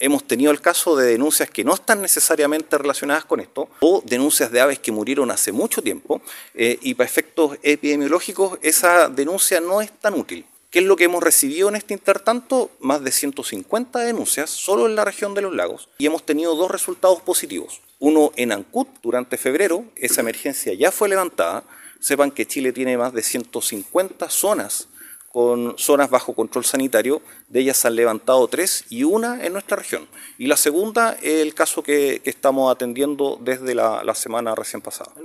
Hemos tenido el caso de denuncias que no están necesariamente relacionadas con esto, o denuncias de aves que murieron hace mucho tiempo, y para efectos epidemiológicos esa denuncia no es tan útil. ¿Qué es lo que hemos recibido en este intertanto? Más de 150 denuncias solo en la región de los lagos, y hemos tenido dos resultados positivos. Uno en Ancud durante febrero, esa emergencia ya fue levantada. Sepan que Chile tiene más de 150 zonas con zonas bajo control sanitario, de ellas se han levantado 3 y una en nuestra región. Y la segunda es el caso que estamos atendiendo desde la semana recién pasada.